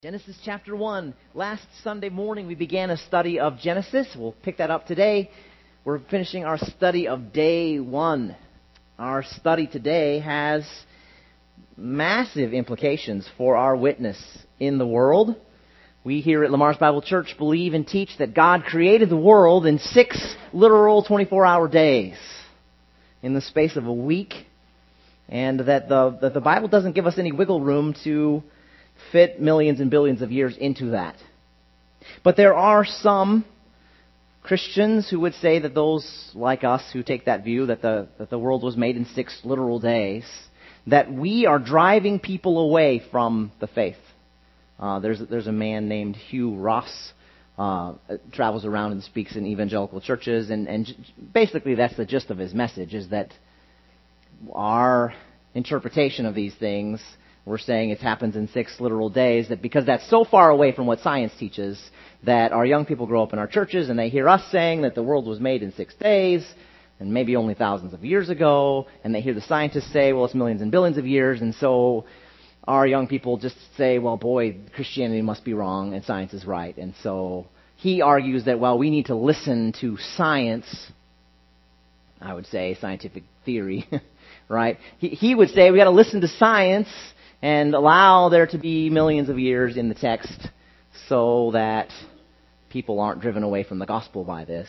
Genesis chapter 1. Last Sunday morning we began a study of Genesis. We'll pick that up today. We're finishing our study of day 1. Our study today has massive implications for our witness in the world. We here at Lamar's Bible Church believe and teach that God created the world in 6 literal 24-hour days in the space of a week, and that the Bible doesn't give us any wiggle room to fit millions and billions of years into that. But there are some Christians who would say that those like us who take that view, that the world was made in 6 literal days, that we are driving people away from the faith. There's a man named Hugh Ross, travels around and speaks in evangelical churches, and basically that's the gist of his message, is that our interpretation of these things, we're saying it happens in 6 literal days, that because that's so far away from what science teaches, that our young people grow up in our churches and they hear us saying that the world was made in 6 days, and maybe only thousands of years ago, and they hear the scientists say, well, it's millions and billions of years, and so our young people just say, well, boy, Christianity must be wrong and science is right. And so he argues that, well, we need to listen to science, I would say scientific theory, right? He would say we got to listen to science and allow there to be millions of years in the text so that people aren't driven away from the gospel by this.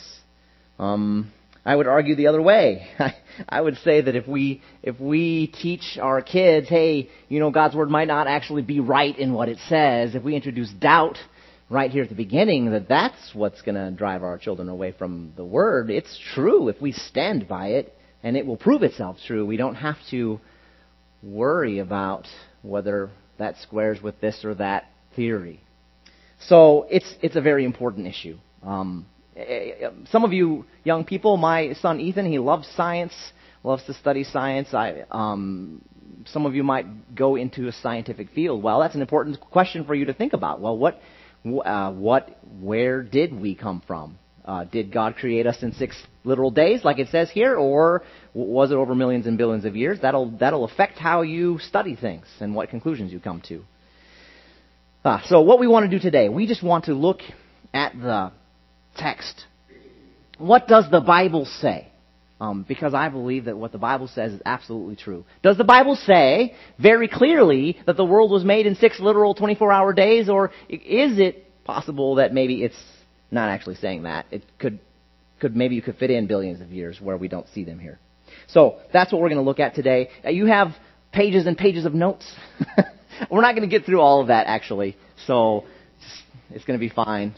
I would argue the other way. I would say that if we teach our kids, hey, God's Word might not actually be right in what it says, if we introduce doubt right here at the beginning, that's what's going to drive our children away from the Word. It's true if we stand by it, and it will prove itself true. We don't have to worry about whether that squares with this or that theory. So it's a very important issue. Some of you young people, my son Ethan, he loves science, loves to study science. Some of you might go into a scientific field. Well, that's an important question for you to think about. Well, where did we come from? Did God create us in 6 literal days, like it says here, or was it over millions and billions of years? That'll affect how you study things and what conclusions you come to. So what we want to do today, we just want to look at the text. What does the Bible say? Because I believe that what the Bible says is absolutely true. Does the Bible say very clearly that the world was made in 6 literal 24-hour days, or is it possible that maybe it's not actually saying that? It could maybe you could fit in billions of years where we don't see them here. So that's what we're going to look at today. You have pages and pages of notes. We're not going to get through all of that actually, so it's going to be fine.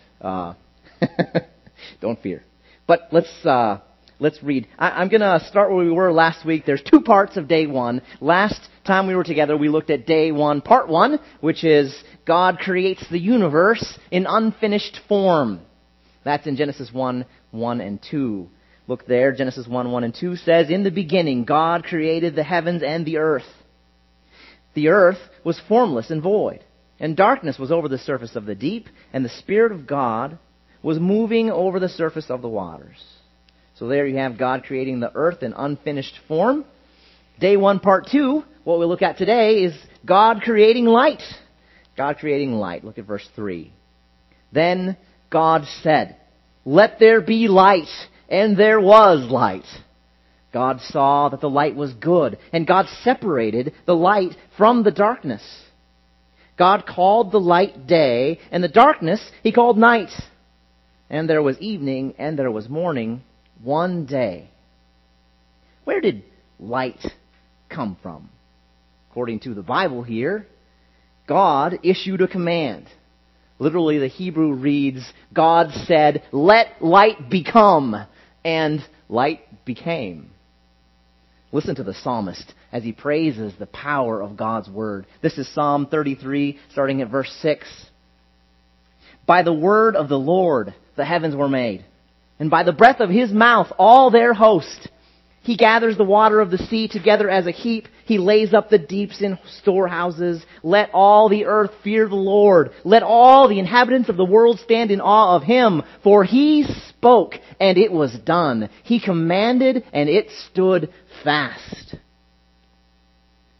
Don't fear. But let's read. I'm going to start where we were last week. There's 2 parts of day 1. Last time we were together, we looked at day 1, part 1, which is God creates the universe in unfinished form. That's in Genesis 1, 1 and 2. Look there, Genesis 1, 1 and 2 says, "In the beginning God created the heavens and the earth. The earth was formless and void, and darkness was over the surface of the deep, and the Spirit of God was moving over the surface of the waters." So there you have God creating the earth in unfinished form. Day 1, part 2, what we'll look at today is God creating light. God creating light. Look at verse 3. "Then God said, 'Let there be light,' and there was light. God saw that the light was good, and God separated the light from the darkness. God called the light day, and the darkness He called night. And there was evening, and there was morning, one day." Where did light come from? According to the Bible here, God issued a command. Literally, the Hebrew reads, God said, "Let light become," and light became. Listen to the psalmist as he praises the power of God's word. This is Psalm 33, starting at verse 6. "By the word of the Lord the heavens were made, and by the breath of His mouth all their host. He gathers the water of the sea together as a heap. He lays up the deeps in storehouses. Let all the earth fear the Lord. Let all the inhabitants of the world stand in awe of Him. For He spoke, and it was done. He commanded, and it stood fast."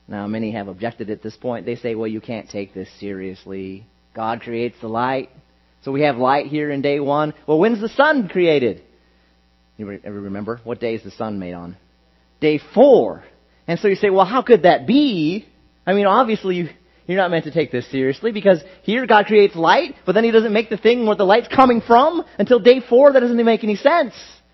Now, many have objected at this point. They say, well, you can't take this seriously. God creates the light. So we have light here in day one. Well, when's the sun created? You ever remember? What day is the sun made on? Day 4. And so you say, well, how could that be? I mean, obviously, you're not meant to take this seriously because here God creates light, but then He doesn't make the thing where the light's coming from until day 4. That doesn't make any sense.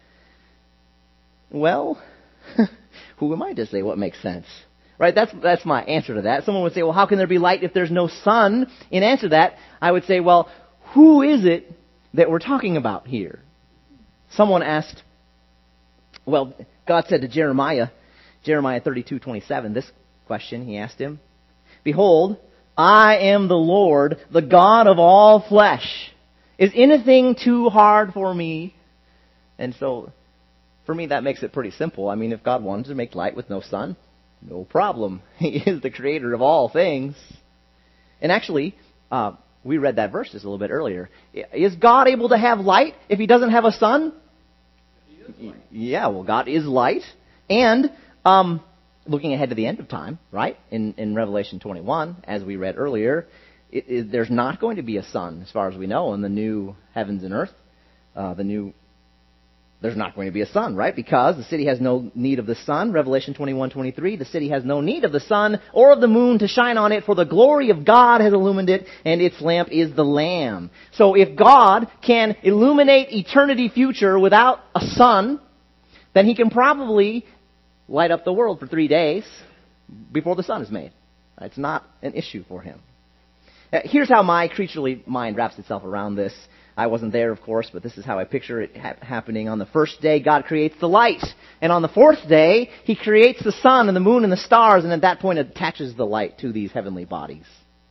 Well, who am I to say what makes sense? Right? That's my answer to that. Someone would say, well, how can there be light if there's no sun? In answer to that, I would say, well, who is it that we're talking about here? Someone asked, well, God said to Jeremiah 32:27, this question, He asked him, "Behold, I am the Lord, the God of all flesh. Is anything too hard for me?" And so, for me, that makes it pretty simple. I mean, if God wanted to make light with no sun, no problem. He is the creator of all things. And actually, we read that verse just a little bit earlier. Is God able to have light if He doesn't have a sun? Yeah, well, God is light. And looking ahead to the end of time, right, in Revelation 21, as we read earlier, there's not going to be a sun, as far as we know, in the new heavens and earth. There's not going to be a sun, right? Because the city has no need of the sun. Revelation 21:23, the city has no need of the sun or of the moon to shine on it, for the glory of God has illumined it, and its lamp is the Lamb. So if God can illuminate eternity future without a sun, then He can probably light up the world for 3 days before the sun is made. It's not an issue for Him. Here's how my creaturely mind wraps itself around this. I wasn't there, of course, but this is how I picture it happening. On the first day, God creates the light. And on the fourth day, He creates the sun and the moon and the stars, and at that point attaches the light to these heavenly bodies.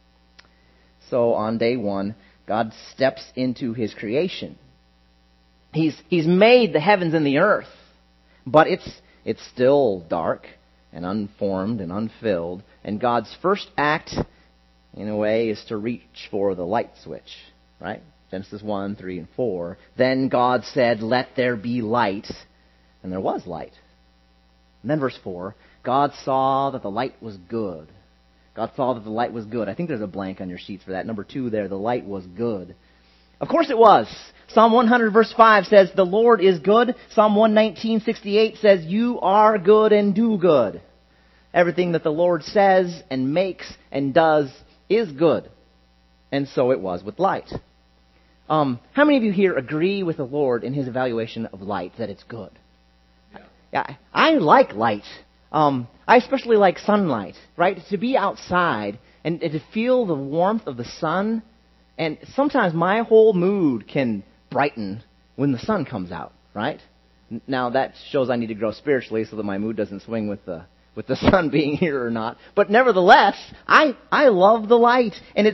So on day 1, God steps into His creation. He's made the heavens and the earth, but it's still dark and unformed and unfilled. And God's first act, in a way, is to reach for the light switch, right? Genesis 1, 3, and 4. Then God said, "Let there be light." And there was light. And then verse 4, God saw that the light was good. God saw that the light was good. I think there's a blank on your sheets for that. Number 2 there, the light was good. Of course it was. Psalm 100 verse 5 says, "The Lord is good." Psalm 119:68 says, "You are good and do good." Everything that the Lord says and makes and does is good. And so it was with light. How many of you here agree with the Lord in His evaluation of light, that it's good? Yeah, I like light. I especially like sunlight, right? To be outside and to feel the warmth of the sun. And sometimes my whole mood can brighten when the sun comes out, right? Now that shows I need to grow spiritually so that my mood doesn't swing with the sun being here or not. But nevertheless, I love the light. And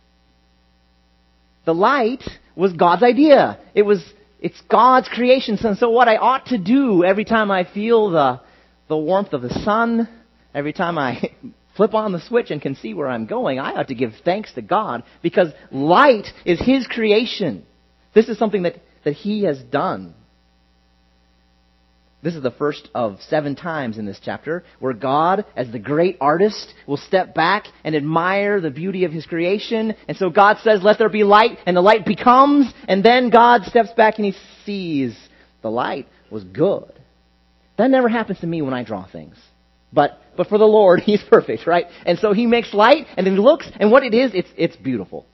the light was God's idea. It's God's creation. So what I ought to do every time I feel the warmth of the sun, every time I flip on the switch and can see where I'm going, I ought to give thanks to God, because light is His creation. This is something that He has done. This is the first of 7 times in this chapter where God, as the great artist, will step back and admire the beauty of His creation. And so God says, "Let there be light," and the light becomes, and then God steps back and He sees the light was good. That never happens to me when I draw things. But for the Lord, He's perfect, right? And so He makes light, and then He looks, and what it is, it's beautiful.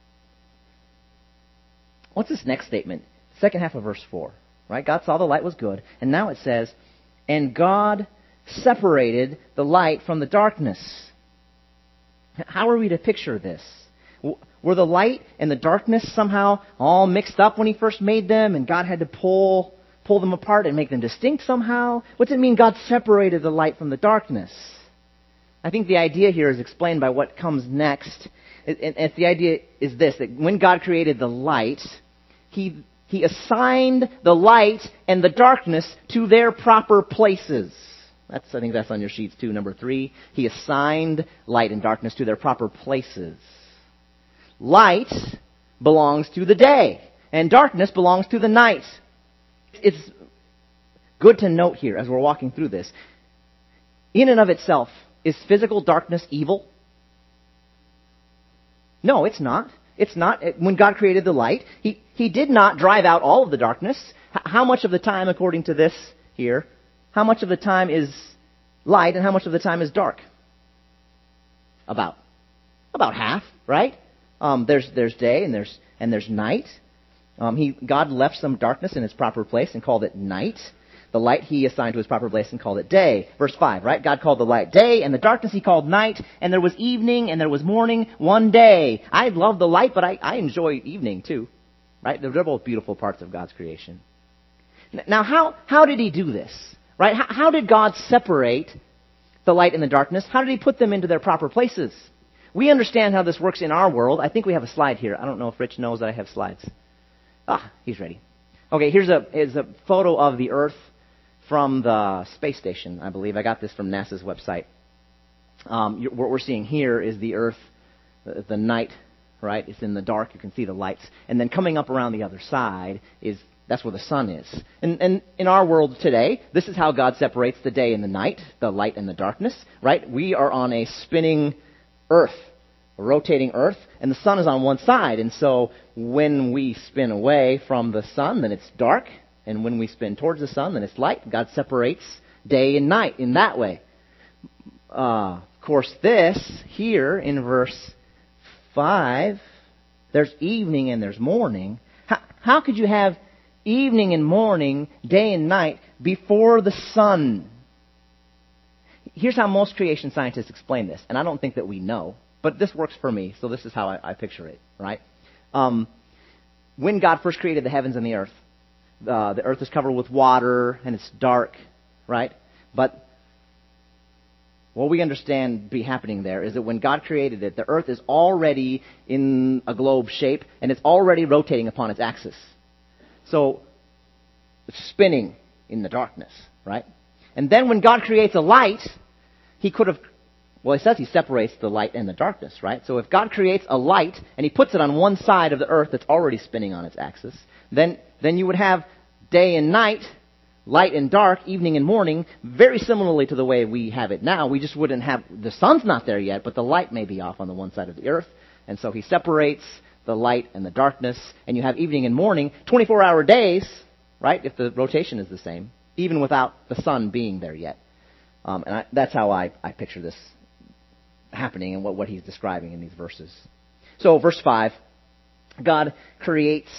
What's this next statement? Second half of verse 4. Right? God saw the light was good. And now it says, "And God separated the light from the darkness." How are we to picture this? Were the light and the darkness somehow all mixed up when He first made them, and God had to pull them apart and make them distinct somehow? What does it mean God separated the light from the darkness? I think the idea here is explained by what comes next. And the idea is this, that when God created the light, He assigned the light and the darkness to their proper places. I think that's on your sheets too, number 3. He assigned light and darkness to their proper places. Light belongs to the day, and darkness belongs to the night. It's good to note here, as we're walking through this, in and of itself, Is physical darkness evil? No, it's not. It's not. When God created the light, He did not drive out all of the darkness. How much of the time, according to this here, how much of the time is light and how much of the time is dark? About half, right? There's day and there's night. God left some darkness in its proper place and called it night. The light He assigned to its proper place and called it day. Verse 5, right? God called the light day, and the darkness He called night, and there was evening, and there was morning one day. I love the light, but I enjoy evening too, right? They're both beautiful parts of God's creation. Now, how did He do this, right? How did God separate the light and the darkness? How did He put them into their proper places? We understand how this works in our world. I think we have a slide here. I don't know if Rich knows that I have slides. He's ready. Okay, here's a photo of the Earth from the space station, I believe. I got this from NASA's website. What we're seeing here is the Earth, the night, right? It's in the dark. You can see the lights. And then coming up around the other side that's where the sun is. And in our world today, this is how God separates the day and the night, the light and the darkness, right? We are on a spinning Earth, a rotating Earth, and the sun is on one side. And so when we spin away from the sun, then it's dark. And when we spin towards the sun, then it's light. God separates day and night in that way. Of course, this here in verse 5, there's evening and there's morning. How could you have evening and morning, day and night, before the sun? Here's how most creation scientists explain this, and I don't think that we know, but this works for me, so this is how I picture it, right? When God first created the heavens and the earth is covered with water, and it's dark, right? But what we understand be happening there is that when God created it, the earth is already in a globe shape, and it's already rotating upon its axis. So it's spinning in the darkness, right? And then when God creates a light, He could have, well, He says He separates the light and the darkness, right? So if God creates a light and He puts it on one side of the earth that's already spinning on its axis, then you would have day and night, light and dark, evening and morning, very similarly to the way we have it now. We just wouldn't have, the sun's not there yet, but the light may be off on the one side of the earth. And so He separates the light and the darkness, and you have evening and morning, 24-hour days, right, if the rotation is the same, even without the sun being there yet. That's how I picture this happening and what He's describing in these verses. So, verse 5, God creates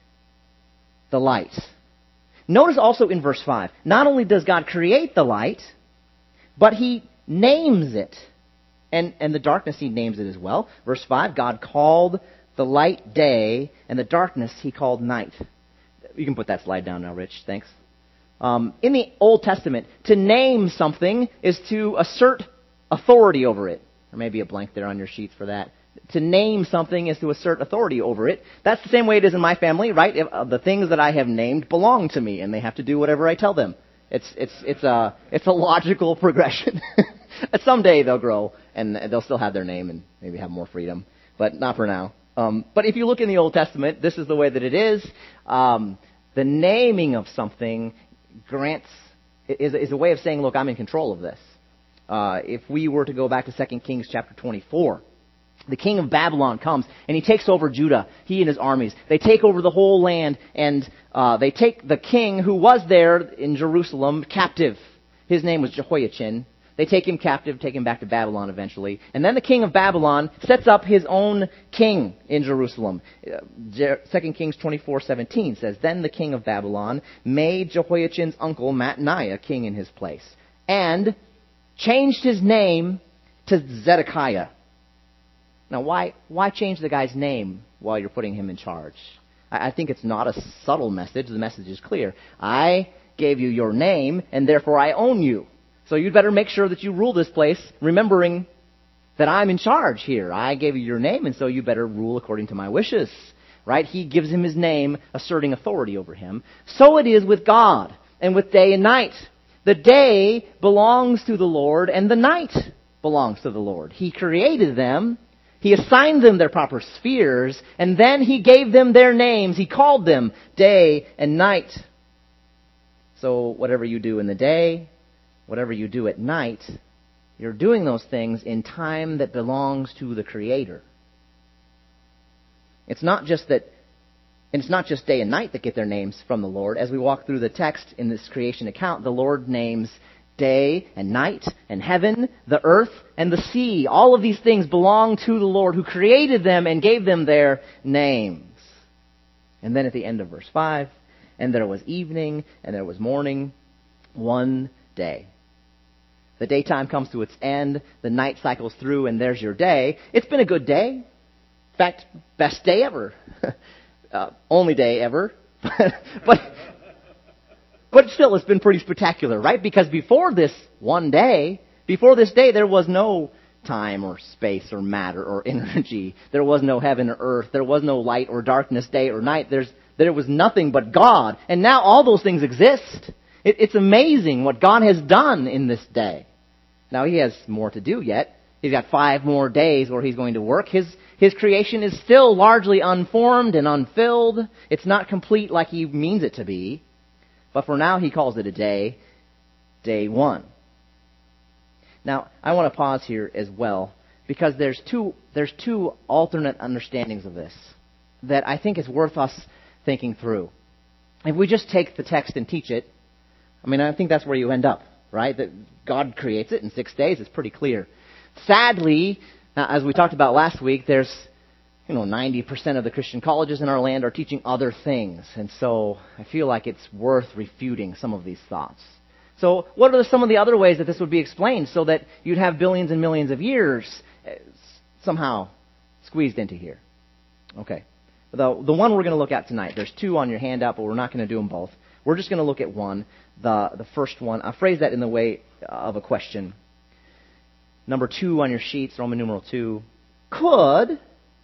the light. Notice also in verse 5, not only does God create the light, but He names it. And the darkness He names it as well. Verse 5, God called the light day, and the darkness He called night. You can put that slide down now, Rich. Thanks. In the Old Testament, to name something is to assert authority over it. There may be a blank there on your sheets for that. To name something is to assert authority over it. That's the same way it is in my family, right? The things that I have named belong to me, and they have to do whatever I tell them. It's a logical progression. Someday they'll grow, and they'll still have their name and maybe have more freedom, but not for now. But if you look in the Old Testament, this is the way that it is. The naming of something is a way of saying, look, I'm in control of this. If we were to go back to 2 Kings chapter 24, the king of Babylon comes, and he takes over Judah, he and his armies. They take over the whole land, and they take the king who was there in Jerusalem captive. His name was Jehoiachin. They take him captive, take him back to Babylon eventually. And then the king of Babylon sets up his own king in Jerusalem. 2 Kings 24:17 says, Then the king of Babylon made Jehoiachin's uncle Mattaniah king in his place, and changed his name to Zedekiah. Now, why change the guy's name while you're putting him in charge? I think it's not a subtle message. The message is clear. I gave you your name, and therefore I own you. So you'd better make sure that you rule this place, remembering that I'm in charge here. I gave you your name, and so you better rule according to my wishes. Right? He gives him his name, asserting authority over him. So it is with God and with day and night. The day belongs to the Lord, and the night belongs to the Lord. He created them. He assigned them their proper spheres, and then He gave them their names. He called them day and night. So whatever you do in the day, whatever you do at night, You're doing those things in time that belongs to the Creator. It's not just day and night that get their names from the Lord. As we walk through the text in this creation account, the Lord names day and night and heaven, the earth and the sea. All of these things belong to the Lord who created them and gave them their names. And then at the end of verse 5, and there was evening and there was morning, one day. The daytime comes to its end, the night cycles through, and there's your day. It's been a good day. In fact, best day ever. Only day ever. but still, it's been pretty spectacular, right? Because before this day, there was no time or space or matter or energy. There was no heaven or earth. There was no light or darkness, day or night. There was nothing but God. And now all those things exist. It's amazing what God has done in this day. Now, He has more to do yet. He's got 5 more days where He's going to work. His creation is still largely unformed and unfilled. It's not complete like He means it to be. But for now, He calls it a day, day 1. Now, I want to pause here as well, because there's two alternate understandings of this that I think is worth us thinking through. If we just take the text and teach it, I think that's where you end up, right? That God creates it in 6 days. It's pretty clear. Sadly, as we talked about last week, there's 90% of the Christian colleges in our land are teaching other things. And so I feel like it's worth refuting some of these thoughts. So what are some of the other ways that this would be explained so that you'd have billions and millions of years somehow squeezed into here? Okay. The one we're going to look at tonight, there's 2 on your handout, but we're not going to do them both. We're just going to look at one, the first one. I'll phrase that in the way of a question. Number 2 on your sheets, Roman numeral 2. Could,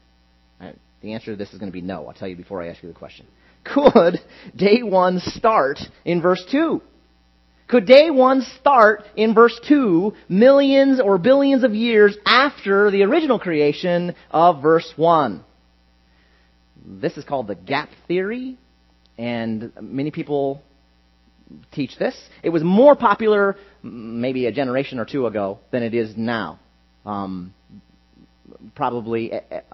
the answer to this is going to be no. I'll tell you before I ask you the question. Could day 1 start in verse 2? Could day 1 start in verse 2 millions or billions of years after the original creation of verse 1? This is called the gap theory, and many people teach this. It was more popular maybe a generation or 2 ago than it is now. Probably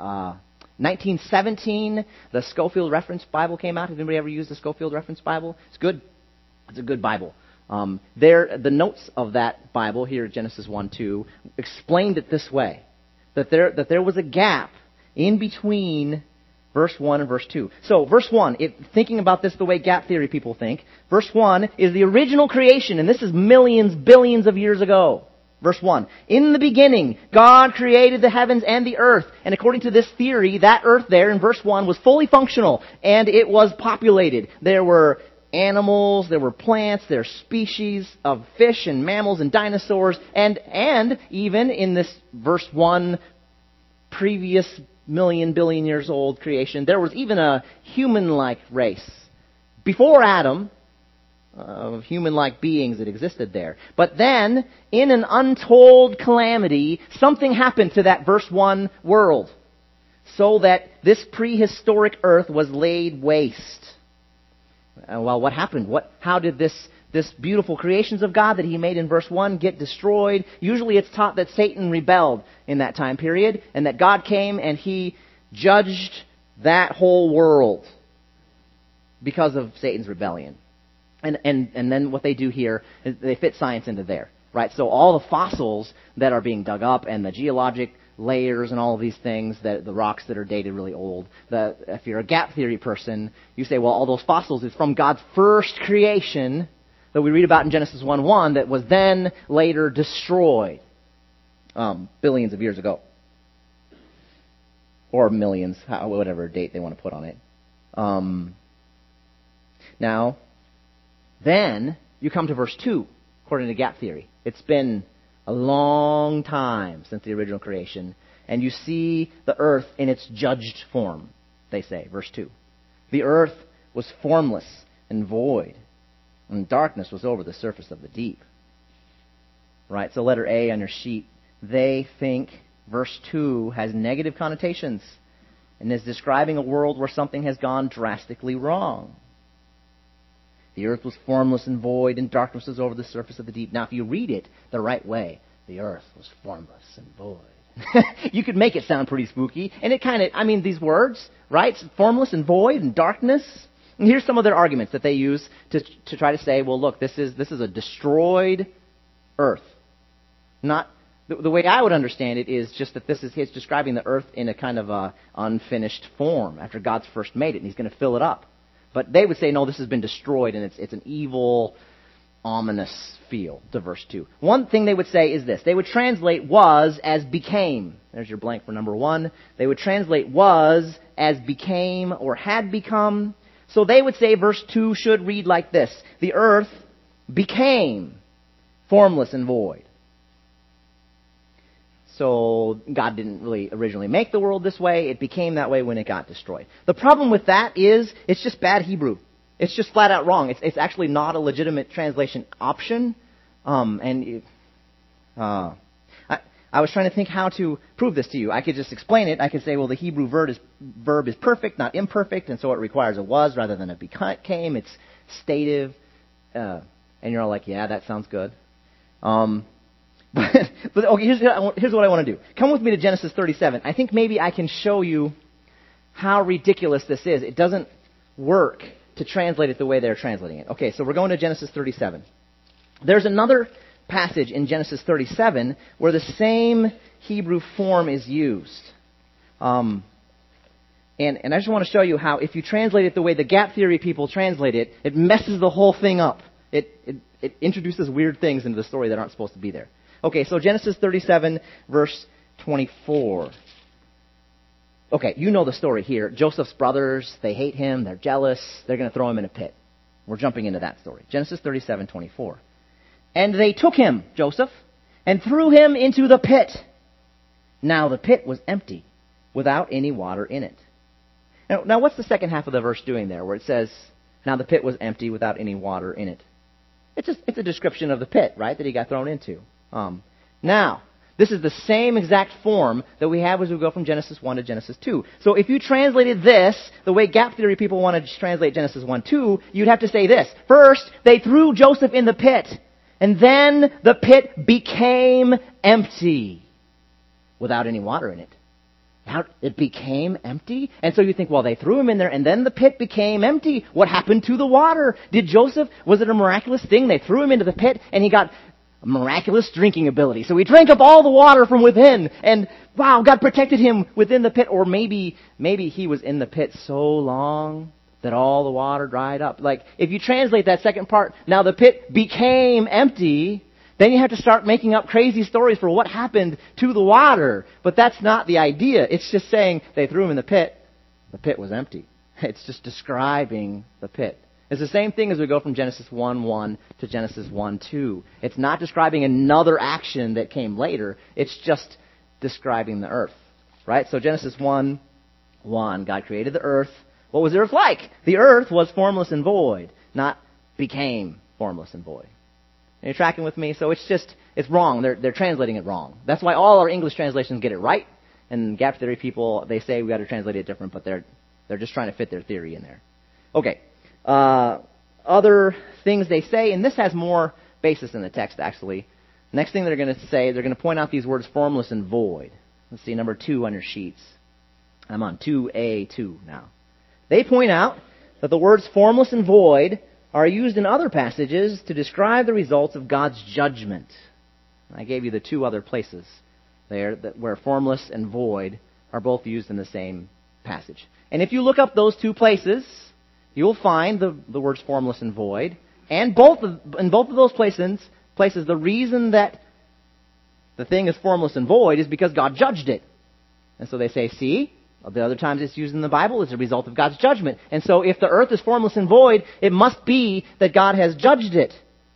1917, the Scofield Reference Bible came out. Has anybody ever used the Scofield Reference Bible? It's good. It's a good Bible. The notes of that Bible here, Genesis 1:2, explained it this way: that there was a gap in between verse 1 and verse 2. So, verse 1, thinking about this the way gap theory people think, verse 1 is the original creation, and this is millions, billions of years ago. Verse 1, in the beginning, God created the heavens and the earth. And according to this theory, that earth there in verse 1 was fully functional, and it was populated. There were animals, there were plants, there are species of fish and mammals and dinosaurs, and even in this verse 1 previous million, billion years old creation, there was even a human-like race. Before Adam, of human-like beings that existed there. But then, in an untold calamity, something happened to that verse 1 world, so that this prehistoric earth was laid waste. Well, what happened? How did this beautiful creations of God that He made in verse 1 get destroyed? Usually it's taught that Satan rebelled in that time period, and that God came and He judged that whole world because of Satan's rebellion. And then what they do here is they fit science into there, right? So all the fossils that are being dug up and the geologic layers and all of these things, the rocks that are dated really old. If you're a gap theory person, you say, well, all those fossils is from God's first creation that we read about in Genesis 1:1 that was then later destroyed billions of years ago. Or millions, whatever date they want to put on it. Now, then you come to verse 2, according to gap theory. It's been a long time since the original creation, and you see the earth in its judged form, they say, verse 2. The earth was formless and void, and darkness was over the surface of the deep. Right, so letter A on your sheet, they think verse 2 has negative connotations and is describing a world where something has gone drastically wrong. The earth was formless and void, and darkness was over the surface of the deep. Now, if you read it the right way, the earth was formless and void. You could make it sound pretty spooky. And it kind of, these words, right? Formless and void and darkness. And here's some of their arguments that they use to try to say, well, look, this is a destroyed earth. Not the way I would understand it is just that he's describing the earth in a kind of a unfinished form after God's first made it, and he's going to fill it up. But they would say, no, this has been destroyed, and it's an evil, ominous feel to verse 2. One thing they would say is this. They would translate was as became. There's your blank for number 1. They would translate was as became or had become. So they would say verse 2 should read like this. The earth became formless and void. So God didn't really originally make the world this way. It became that way when it got destroyed. The problem with that is it's just bad Hebrew. It's just flat out wrong. It's actually not a legitimate translation option. I was trying to think how to prove this to you. I could just explain it. I could say, well, the Hebrew verb is perfect, not imperfect, and so it requires a was rather than a became. It's stative. And you're all like, yeah, that sounds good. But okay, here's what I want to do. Come with me to Genesis 37. I think maybe I can show you how ridiculous this is. It doesn't work to translate it the way they're translating it. Okay, so we're going to Genesis 37. There's another passage in Genesis 37 where the same Hebrew form is used. And I just want to show you how if you translate it the way the gap theory people translate it, it messes the whole thing up. It introduces weird things into the story that aren't supposed to be there. Okay, so Genesis 37, verse 24. Okay, you know the story here. Joseph's brothers, they hate him, they're jealous, they're going to throw him in a pit. We're jumping into that story. Genesis 37, 24. And they took him, Joseph, and threw him into the pit. Now the pit was empty, without any water in it. Now what's the second half of the verse doing there, where it says, now the pit was empty, without any water in it? It's a description of the pit, right, that he got thrown into. Now, this is the same exact form that we have as we go from Genesis 1 to Genesis 2. So if you translated this the way gap theory people want to translate Genesis 1:2, you'd have to say this. First, they threw Joseph in the pit, and then the pit became empty without any water in it. It became empty? And so you think, well, they threw him in there, and then the pit became empty. What happened to the water? Was it a miraculous thing? They threw him into the pit, and he got miraculous drinking ability. So he drank up all the water from within, and wow, God protected him within the pit. Or maybe he was in the pit so long that all the water dried up. Like, if you translate that second part, now the pit became empty, then you have to start making up crazy stories for what happened to the water. But that's not the idea. It's just saying they threw him in the pit was empty. It's just describing the pit. It's the same thing as we go from Genesis 1:1 to Genesis 1:2. It's not describing another action that came later. It's just describing the earth. Right? So Genesis 1:1, God created the earth. What was the earth like? The earth was formless and void, not became formless and void. Are you tracking with me? So it's wrong. They're translating it wrong. That's why all our English translations get it right. And gap theory people, they say we got to translate it different, but they're just trying to fit their theory in there. Okay. Other things they say, and this has more basis in the text, actually. Next thing they're going to say, they're going to point out these words formless and void. Let's see, number 2 on your sheets. I'm on 2A2 now. They point out that the words formless and void are used in other passages to describe the results of God's judgment. I gave you the 2 other places there where formless and void are both used in the same passage. And if you look up those 2 places, you'll find the words formless and void. And in both of those places, the reason that the thing is formless and void is because God judged it. And so they say, see, the other times it's used in the Bible is a result of God's judgment. And so if the earth is formless and void, it must be that God has judged it.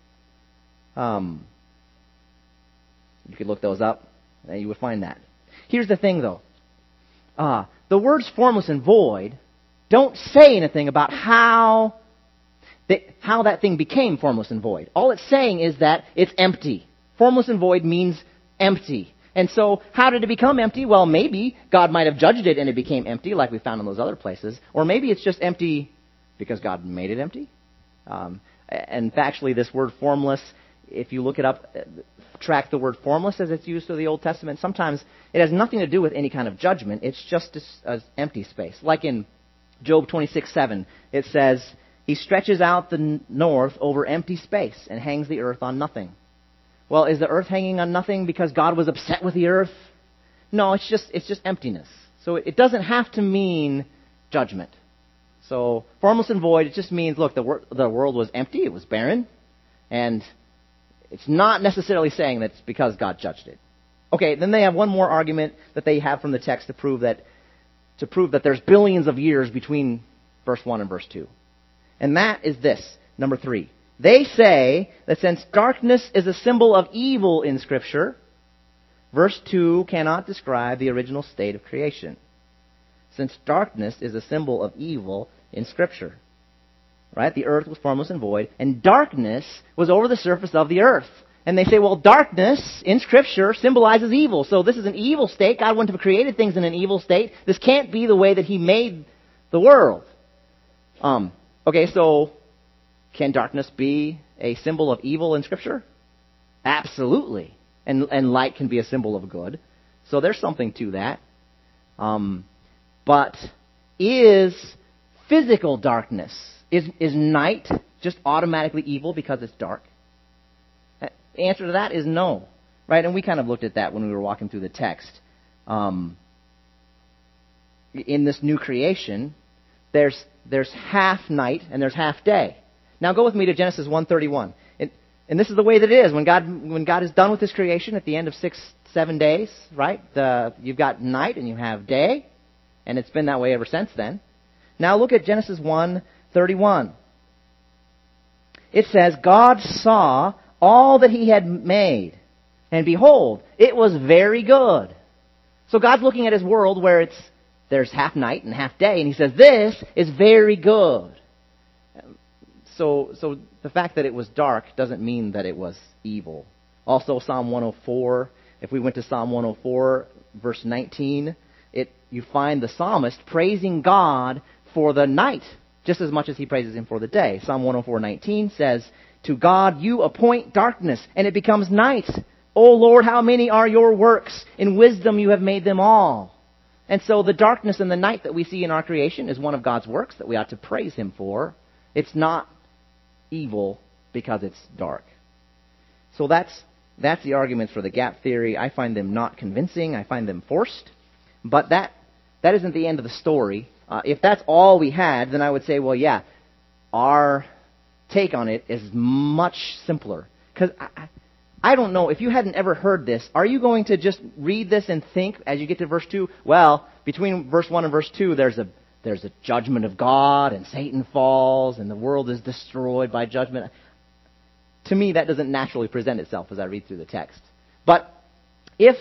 You could look those up, and you would find that. Here's the thing, though. The words formless and void don't say anything about how that thing became formless and void. All it's saying is that it's empty. Formless and void means empty. And so, how did it become empty? Well, maybe God might have judged it and it became empty, like we found in those other places. Or maybe it's just empty because God made it empty. And factually, this word formless if you look it up, track the word formless as it's used through the Old Testament, sometimes it has nothing to do with any kind of judgment. It's just an empty space. Like in Job 26:7, it says, He stretches out the north over empty space and hangs the earth on nothing. Well, is the earth hanging on nothing because God was upset with the earth? No, it's just emptiness. So it doesn't have to mean judgment. So formless and void, it just means, look, the world was empty, it was barren, and it's not necessarily saying that it's because God judged it. Okay, then they have one more argument that they have from the text to prove that there's billions of years between verse 1 and verse 2. And that is this, number 3. They say that since darkness is a symbol of evil in Scripture, verse 2 cannot describe the original state of creation. Since darkness is a symbol of evil in Scripture. Right? The earth was formless and void, and darkness was over the surface of the earth. And they say, well, darkness in Scripture symbolizes evil. So this is an evil state. God wouldn't have created things in an evil state. This can't be the way that He made the world. Okay, so can darkness be a symbol of evil in Scripture? Absolutely. And light can be a symbol of good. So there's something to that. But is physical darkness, is night just automatically evil because it's dark? The answer to that is no. Right? And we kind of looked at that when we were walking through the text. In this new creation, there's half night and there's half day. Now go with me to Genesis 1:31. And this is the way that it is. When God is done with His creation at the end of 6-7 days, right? You've got night and you have day. And it's been that way ever since then. Now look at Genesis 1:31. It says, God saw all that He had made, and behold, it was very good. So God's looking at His world where there's half night and half day, and He says, this is very good. So the fact that it was dark doesn't mean that it was evil. Also, Psalm 104, if we went to Psalm 104, verse 19, you find the psalmist praising God for the night, just as much as he praises Him for the day. Psalm 104:19 says, to God you appoint darkness, and it becomes night. O Lord, how many are your works? In wisdom you have made them all. And so the darkness and the night that we see in our creation is one of God's works that we ought to praise Him for. It's not evil because it's dark. So that's the arguments for the gap theory. I find them not convincing. I find them forced. But that isn't the end of the story. If that's all we had, then I would say, well, yeah, our take on it is much simpler. Because I don't know, if you hadn't ever heard this, are you going to just read this and think as you get to verse 2, well, between verse 1 and verse 2, there's a judgment of God, and Satan falls, and the world is destroyed by judgment. To me, that doesn't naturally present itself as I read through the text. But if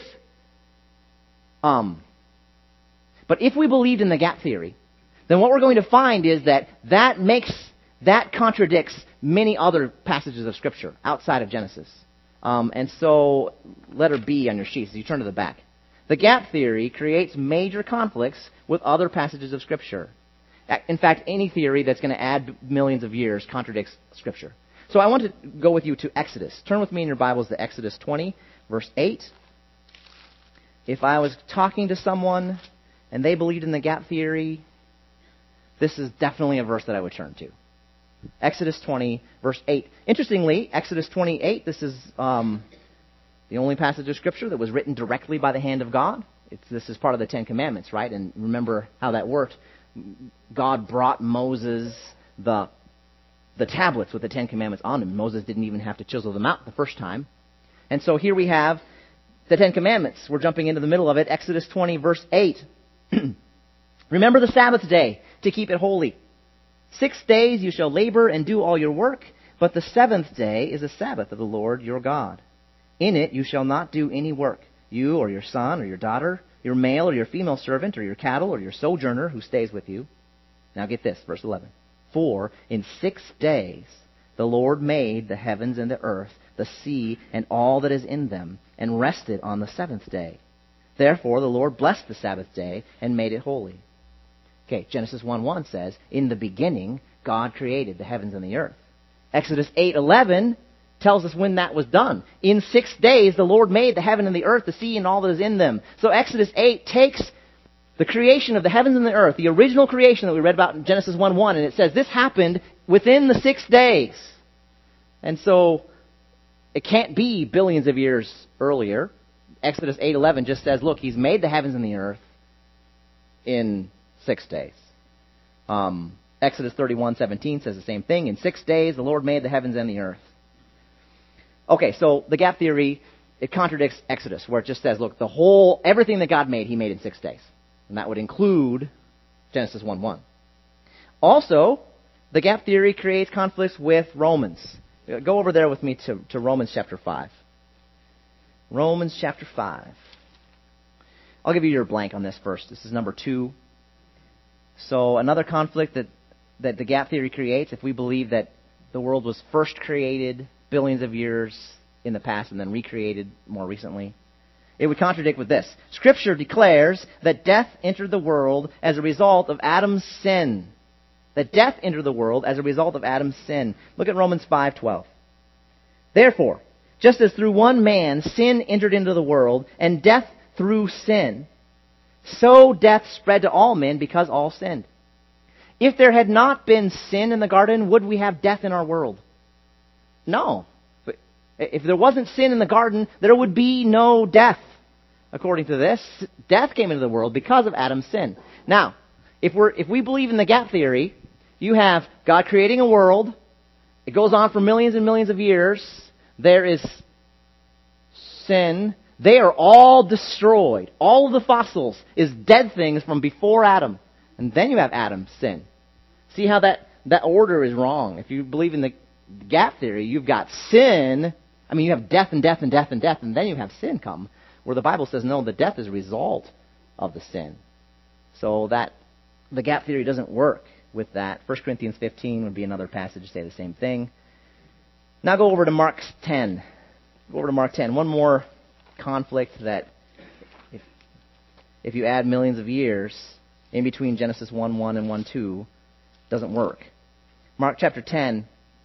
we believed in the gap theory, then what we're going to find is that contradicts many other passages of Scripture outside of Genesis. And so, letter B on your sheets, as you turn to the back. The gap theory creates major conflicts with other passages of Scripture. In fact, any theory that's going to add millions of years contradicts Scripture. So I want to go with you to Exodus. Turn with me in your Bibles to Exodus 20, verse 8. If I was talking to someone and they believed in the gap theory, this is definitely a verse that I would turn to. Exodus 20, verse 8. Interestingly, Exodus 28, this is the only passage of Scripture that was written directly by the hand of God. This is part of the Ten Commandments, right? And remember how that worked. God brought Moses the tablets with the Ten Commandments on them. Moses didn't even have to chisel them out the first time. And so here we have the Ten Commandments. We're jumping into the middle of it. Exodus 20, verse 8. Remember the Sabbath day to keep it holy. 6 days you shall labor and do all your work, but the seventh day is a Sabbath of the Lord your God. In it you shall not do any work, you or your son or your daughter, your male or your female servant, or your cattle or your sojourner who stays with you. Now get this, verse 11. For in 6 days the Lord made the heavens and the earth, the sea, and all that is in them, and rested on the seventh day. Therefore the Lord blessed the Sabbath day and made it holy. Okay, Genesis 1:1 says, in the beginning God created the heavens and the earth. Exodus 8:11 tells us when that was done. In 6 days, the Lord made the heaven and the earth, the sea, and all that is in them. So Exodus 8 takes the creation of the heavens and the earth, the original creation that we read about in Genesis 1:1, and it says this happened within the 6 days. And so it can't be billions of years earlier. Exodus 8:11 just says, look, he's made the heavens and the earth in 6 days. Exodus 31:17 says the same thing. In 6 days, the Lord made the heavens and the earth. Okay, so the gap theory, it contradicts Exodus, where it just says, look, everything that God made, he made in 6 days. And that would include Genesis 1:1. Also, the gap theory creates conflicts with Romans. Go over there with me to Romans chapter 5. Romans chapter 5. I'll give you your blank on this first. This is number 2. So another conflict that the gap theory creates, if we believe that the world was first created billions of years in the past and then recreated more recently, it would contradict with this. Scripture declares that death entered the world as a result of Adam's sin. That death entered the world as a result of Adam's sin. Look at Romans 5:12. Therefore, just as through one man sin entered into the world, and death through sin, so death spread to all men because all sinned. If there had not been sin in the garden, would we have death in our world? No. But if there wasn't sin in the garden, there would be no death. According to this, death came into the world because of Adam's sin. Now, if we believe in the gap theory, you have God creating a world. It goes on for millions and millions of years. There is sin. They are all destroyed. All of the fossils is dead things from before Adam. And then you have Adam's sin. See how that order is wrong. If you believe in the gap theory, you've got sin. I mean, you have death and death and death and death, and then you have sin come. Where the Bible says, no, the death is a result of the sin. So that the gap theory doesn't work with that. 1 Corinthians 15 would be another passage to say the same thing. Now go over to Mark 10. Go over to Mark 10. One more conflict that if you add millions of years in between Genesis 1:1 and 1:2 doesn't work. Mark chapter 10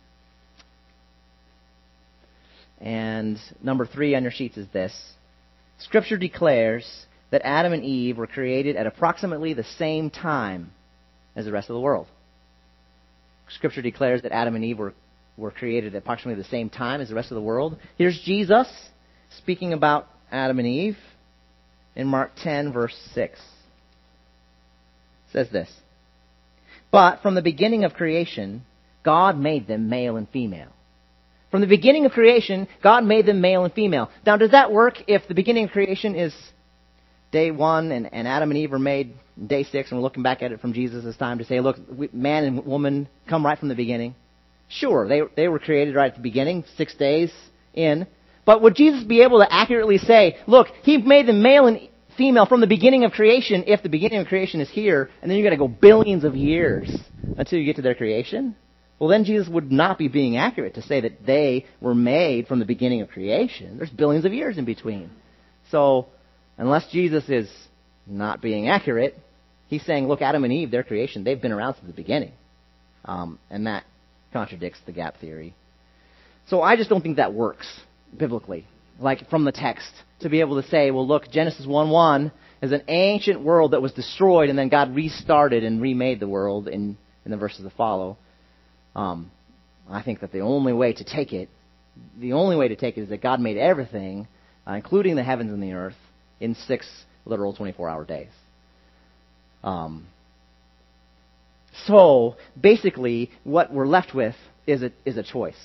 and number 3 on your sheets is this. Scripture declares that Adam and Eve were created at approximately the same time as the rest of the world. Scripture declares that Adam and Eve were created at approximately the same time as the rest of the world. Here's Jesus speaking about Adam and Eve in Mark 10, verse 6. It says this, but from the beginning of creation, God made them male and female. From the beginning of creation, God made them male and female. Now, does that work if the beginning of creation is day 1 and Adam and Eve are made day 6 and we're looking back at it from Jesus' time to say, look, man and woman come right from the beginning? Sure, they were created right at the beginning, 6 days in. But would Jesus be able to accurately say, look, he made them male and female from the beginning of creation if the beginning of creation is here, and then you've got to go billions of years until you get to their creation? Well, then Jesus would not be being accurate to say that they were made from the beginning of creation. There's billions of years in between. So, unless Jesus is not being accurate, he's saying, look, Adam and Eve, their creation, they've been around since the beginning. And that contradicts the gap theory. So I just don't think that works biblically, like from the text, to be able to say, well, look, Genesis 1:1 is an ancient world that was destroyed, and then God restarted and remade the world in the verses that follow. I think that the only way to take it is that God made everything, including the heavens and the earth, in 6 literal 24-hour days. So basically, what we're left with is a choice.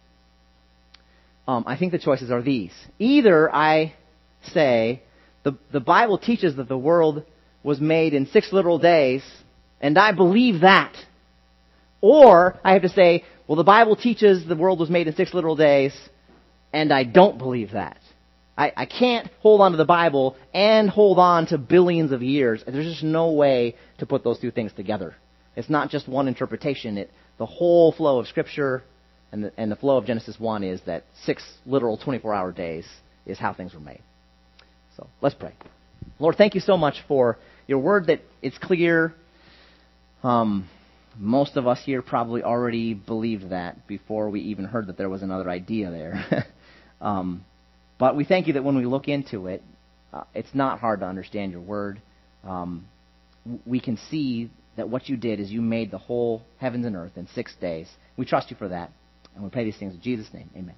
I think the choices are these. Either I say the Bible teaches that the world was made in 6 literal days, and I believe that. Or I have to say, well, the Bible teaches the world was made in 6 literal days, and I don't believe that. I can't hold on to the Bible and hold on to billions of years. There's just no way to put those two things together. It's not just one interpretation. The whole flow of Scripture and the flow of Genesis 1 is that 6 literal 24-hour days is how things were made. So let's pray. Lord, thank you so much for your word, that it's clear, Most of us here probably already believed that before we even heard that there was another idea there. But we thank you that when we look into it, it's not hard to understand your word. We can see that what you did is you made the whole heavens and earth in 6 days. We trust you for that, and we pray these things in Jesus' name. Amen.